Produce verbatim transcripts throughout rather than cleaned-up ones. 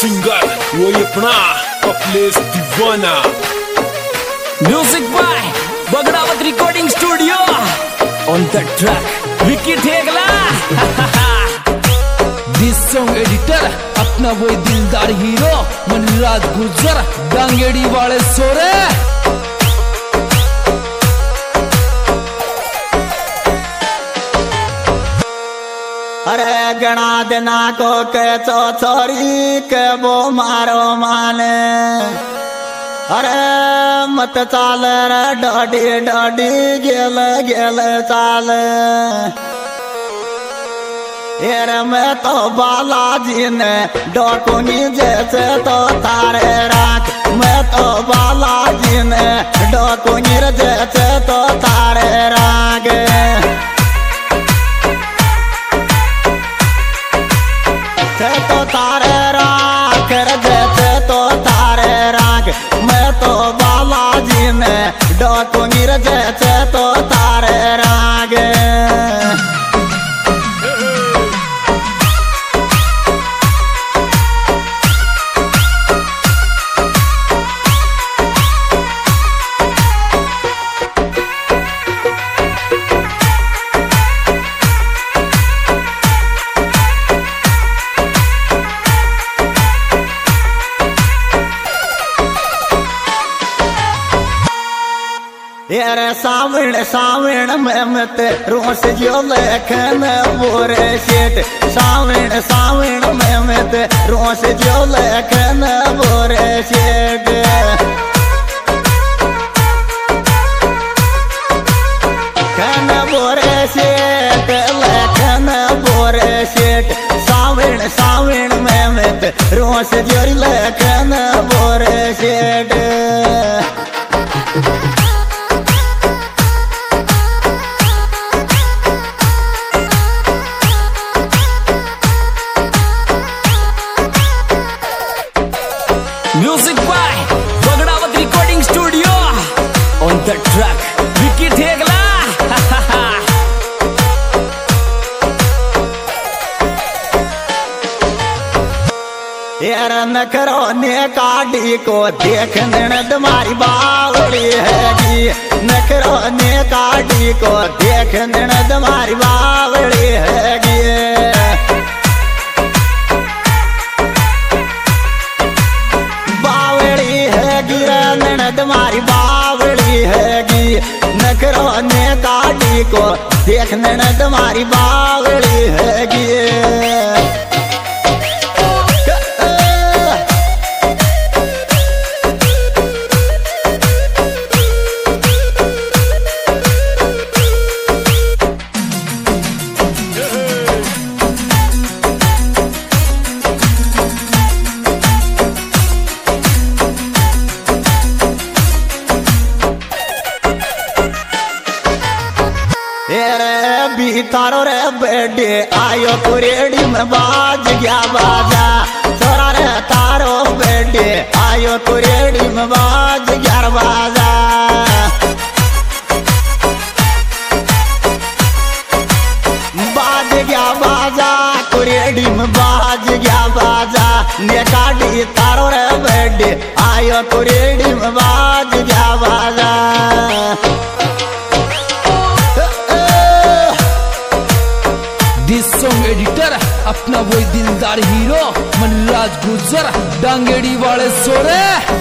Singer वो अपना कपलेश दीवाना। Music by Bagdawat recording studio. On the track Vicky Thegla. This song editor अपना वही दिलदार हीरो मनराज गुर्जर डांगेड़ी वाले सोरे। अरे गणा देना को के चो छोरी के वो मारो माने। अरे मत चाल रे डोडी डोडी गेल गेल चाल। एर में तो बालाजी ने डोकुनी जैसे तो तारे राख। मैं तो बालाजी ने डोकुनी जैसे तो तारे राग। तो तारे राख जैसे तो तारे राग। मैं तो बालाजी ने डोकुनी जैसे तो तारे राग। यारे सावण सावण में मत रोस जो लेखन बोरे शेट। सावण सावण में मत रोस जो लेखन बोरे शेट। खन बोरे शेट लेखन बोरे शेट। सावण सावण में मत रोस जो लेखन बोरे शेट। Music by Bagdawat recording studio. On the track Vicky Thegla. यार नखरो ने काटी को देखने तुम्हारी बावड़ी हैगी। नखरो ने काटी को देखने तुम्हारी बावड़ी हैगी। तुम्हारी बावड़ी हैगी। नखरो ने काटी को देखने न तुम्हारी बावड़ी हैगी। तारो रे बेटे आयो कुरेड़ी में बाज गया बाजा। छोरा रे तारो बेटे आयो कुरेड़ी में बाज गया बाजा। बाज गया बाजा कुरेड़ी में बाज गया बाजा। ने काटी तारो रे बेटे आयो कुरेड़ी में बाज गया बाजा। दिस सॉन्ग एडिटर अपना वही दिलदार हीरो मनराज गुर्जर डांगेड़ी वाले सोरे।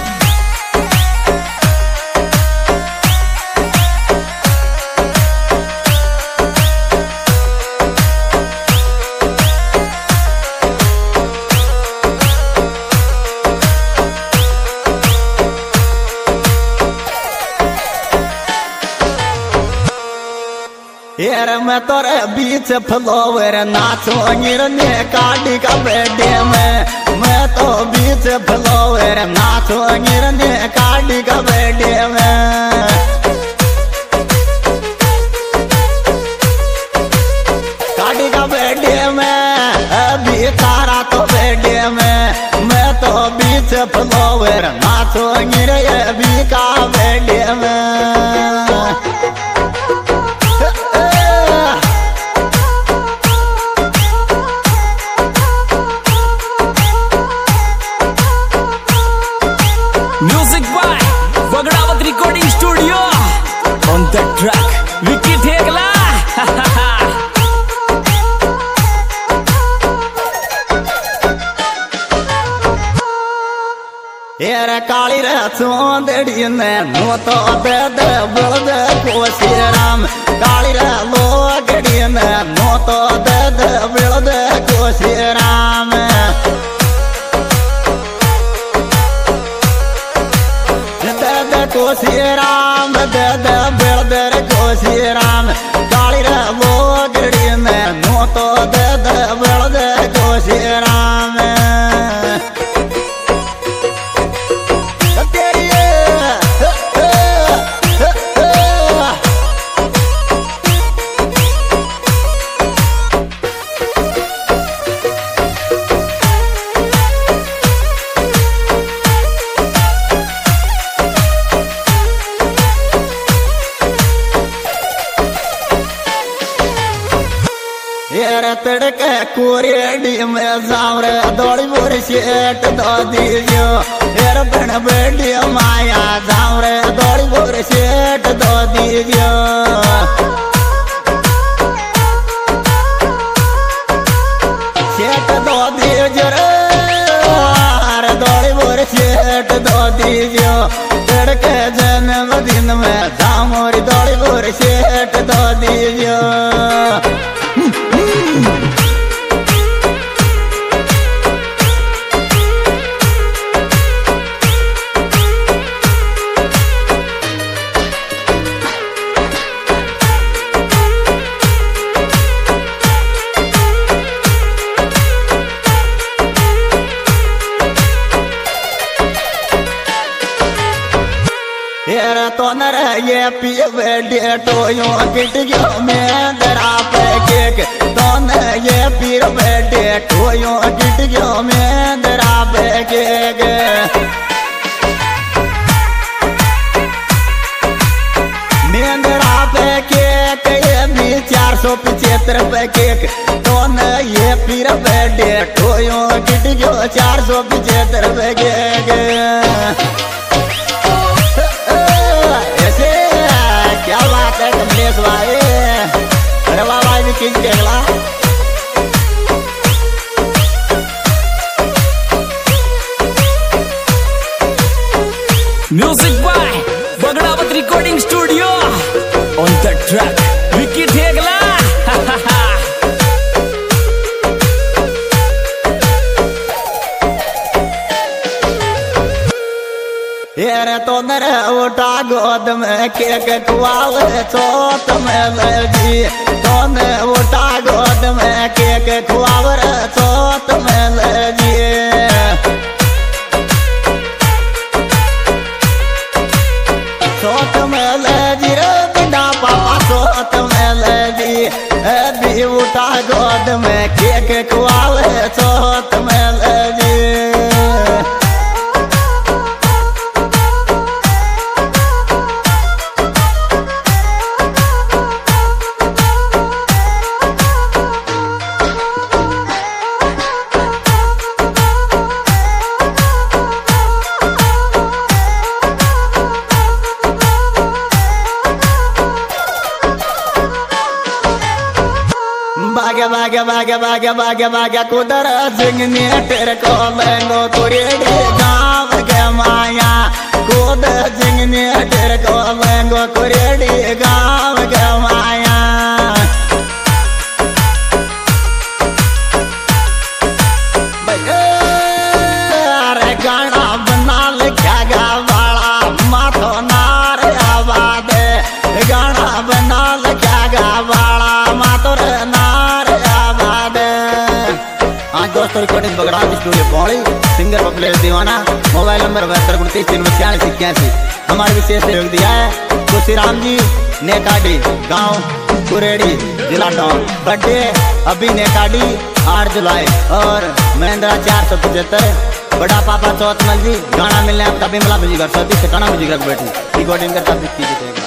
यार मैं तोरे बीच फ्लोवर नाचो गिरने काटी का बेटे में। मैं तो बीच फ्लोवर नाचो गिरने काटी का बेटे में। काटी का बेटे में अभी तारा तो बेटे में। मैं तो बीच फ्लोवर नाचो गिरे अभी का बेटे में। हेर काली रे चोंदड़ी ने नो तो दे दे बोल दे को श्री राम काली रे लोगड़ी ने नो तो दे दे बोल दे को श्री राम दे दे को श्री राम दे दे बोल दे को श्री राम काली रे लोगड़ी ने नो तो दे दे बोल दे को श्री राम तड़के कोरेडी में जावरे दौड़ी बोर शेट दो दीजियो हेर बन बेडी माया जावरे दौड़ी बोर शेट दो दीजियो शेट दो दीजियो रे दौड़ी बोर शेट दो दीजियो तड़के जन्मदिन में जामोरी दौड़ी बोर शेट दो दीजियो तो नर ये पीवे डेटो यो गिट गयो मैं दरा पे केक तो न ये पीवे डेटो यो गिट गयो मैं दरा पे केक मैं दरा पे केक ये भी चार सौ पिछहत्तर पे केक तो न ये पीवे डेटो यो गिट गयो चार सौ पिछहत्तर पे केक क्या बात है कमलेश भाई अरे वाह भाई भी किस देखला music by Bagdawat recording studio on the track Vicky Thegla हेरे तो नर उठा गोद में केक खुआवे चोट में लगी तो न उठा गोद में केक खुआवे चोट में लगी चोट में लगी रे बिना पापा चोट में लगी अभी उठा गोद में केक खुआवे चोट में लगी भाग्य भाग्य भाग्य भाग्य भाग्य भाग्य कुदर जिंगनी तेरे को लेंगो कुरेडी गाँव के माया कूद जिंगनी तेरे को लेंगो कुरेडी गाँव के माया अरे गाना बना लिखा गा वाला माथो नार आवाज गाना बना लिखा गा वाला माथो दोस्तों रिकॉर्डिंग बगड़ा studio Pauri singer popular Deewana mobile number बहत्तर उनतीस तीन छियालीस इक्यासी हमारे विशेष सहयोग दिया है तुलसी राम जी नेकाडी गांव कुरेडी जिला टाउन बर्थडे अभी नेकाडी आठ जुलाई और महेंद्रा चार सौ पचहत्तर बड़ा पापा चौथ मल जी गाना मिलने आपका बिमला म्यूजिक और सौदी से काना म्यूजिक रख बैठी रिकॉर्डिंग करता